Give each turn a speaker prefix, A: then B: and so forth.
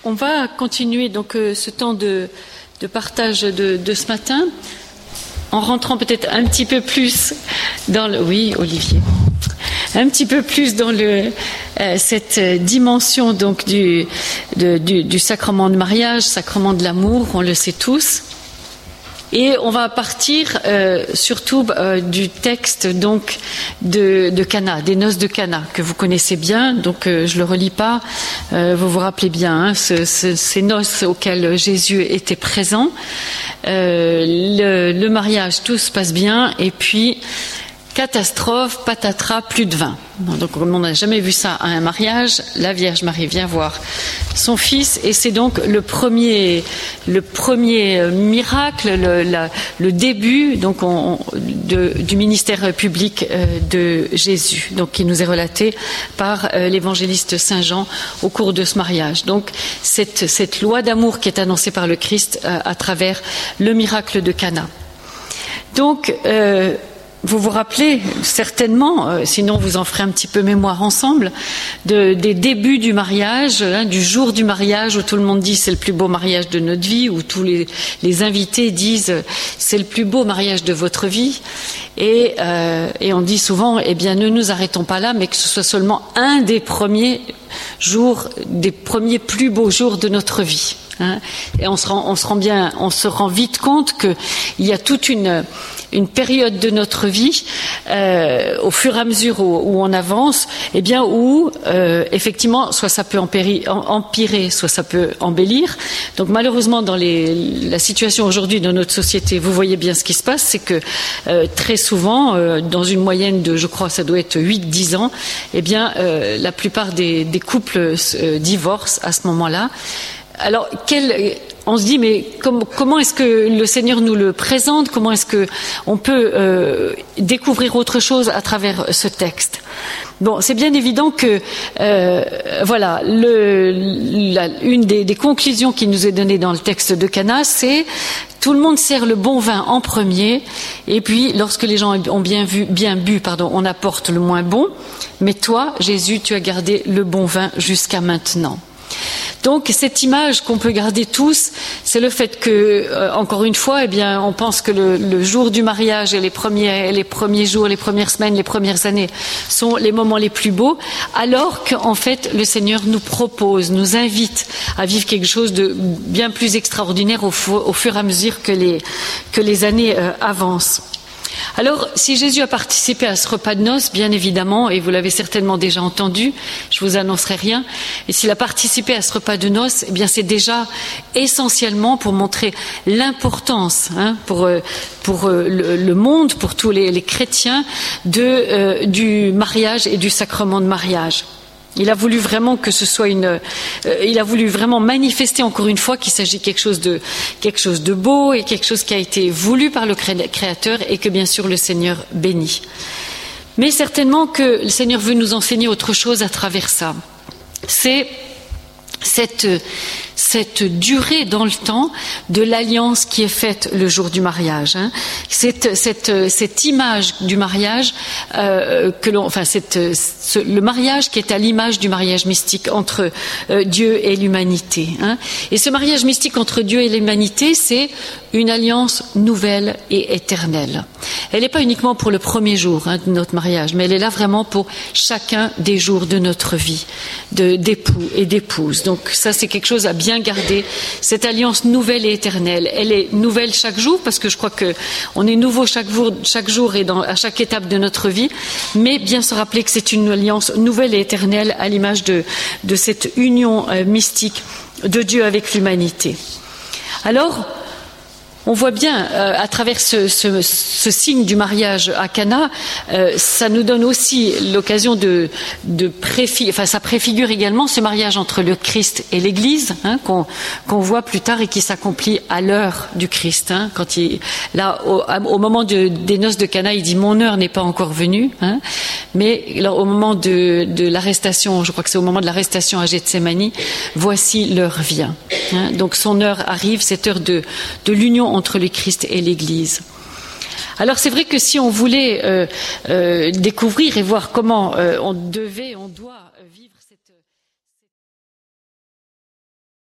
A: On va continuer donc ce temps de partage de ce matin en rentrant peut-être un petit peu plus dans le... Oui, Olivier. Un petit peu plus dans cette dimension donc du sacrement de mariage, sacrement de l'amour, on le sait tous. Et on va partir surtout du texte donc de Cana, des noces de Cana, que vous connaissez bien. Donc je le relis pas. Vous vous rappelez bien ces noces auxquelles Jésus était présent. Le mariage, tout se passe bien, et puis catastrophe, patatras, plus de vin. Donc comme on n'a jamais vu ça à un mariage, la Vierge Marie vient voir son fils, et c'est donc le premier miracle, le début donc du ministère public de Jésus, donc qui nous est relaté par l'évangéliste Saint Jean au cours de ce mariage. Donc cette loi d'amour qui est annoncée par le Christ à travers le miracle de Cana. Donc vous vous rappelez certainement, sinon vous en ferez un petit peu mémoire ensemble, des débuts du mariage, du jour du mariage où tout le monde dit c'est le plus beau mariage de notre vie, où tous les invités disent c'est le plus beau mariage de votre vie, et on dit souvent eh bien ne nous arrêtons pas là, mais que ce soit seulement un des premiers jours, des premiers plus beaux jours de notre vie. Et on se rend vite compte qu'il y a toute une période de notre vie, au fur et à mesure où on avance, eh bien où effectivement, soit ça peut empirer, soit ça peut embellir. Donc malheureusement, dans la situation aujourd'hui de notre société, vous voyez bien ce qui se passe, c'est que très souvent, dans une moyenne de, je crois, ça doit être 8-10 ans, eh bien la plupart des couples divorcent à ce moment-là. Alors, on se dit, mais comment est-ce que le Seigneur nous le présente? Comment est-ce que on peut découvrir autre chose à travers ce texte? Bon, c'est bien évident que voilà, une des conclusions qui nous est donnée dans le texte de Cana, c'est tout le monde sert le bon vin en premier, et puis lorsque les gens ont bien bu, on apporte le moins bon. Mais toi, Jésus, tu as gardé le bon vin jusqu'à maintenant. Donc cette image qu'on peut garder tous, c'est le fait que, encore une fois, eh bien, on pense que le jour du mariage et les premiers jours, les premières semaines, les premières années sont les moments les plus beaux, alors qu'en fait le Seigneur nous propose, nous invite à vivre quelque chose de bien plus extraordinaire au fur et à mesure que les années avancent. Alors, si Jésus a participé à ce repas de noces, bien évidemment, et vous l'avez certainement déjà entendu, je vous annoncerai rien, et s'il a participé à ce repas de noces, eh bien c'est déjà essentiellement pour montrer l'importance, pour le monde, pour tous les chrétiens, du mariage et du sacrement de mariage. Il a voulu vraiment que ce soit il a voulu vraiment manifester encore une fois qu'il s'agit de quelque chose de beau et quelque chose qui a été voulu par le Créateur et que bien sûr le Seigneur bénit. Mais certainement que le Seigneur veut nous enseigner autre chose à travers ça. C'est cette durée dans le temps de l'alliance qui est faite le jour du mariage. Cette image du mariage le mariage qui est à l'image du mariage mystique entre Dieu et l'humanité. Et ce mariage mystique entre Dieu et l'humanité, c'est une alliance nouvelle et éternelle. Elle n'est pas uniquement pour le premier jour de notre mariage, mais elle est là vraiment pour chacun des jours de notre vie, d'époux et d'épouses. Donc ça, c'est quelque chose à bien garder, cette alliance nouvelle et éternelle. Elle est nouvelle chaque jour, parce que je crois qu'on est nouveau chaque jour et à chaque étape de notre vie, mais bien se rappeler que c'est une alliance nouvelle et éternelle à l'image de cette union mystique de Dieu avec l'humanité. Alors, on voit bien à travers ce signe du mariage à Cana, ça nous donne aussi l'occasion ça préfigure également ce mariage entre le Christ et l'Église, qu'on voit plus tard et qui s'accomplit à l'heure du Christ. Quand au moment des noces de Cana, il dit mon heure n'est pas encore venue, mais au moment de l'arrestation, je crois que c'est au moment de l'arrestation à Gethsémani, voici l'heure vient. Donc son heure arrive, cette heure de l'union entre le Christ et l'Église. Alors c'est vrai que si on voulait découvrir et voir comment on doit vivre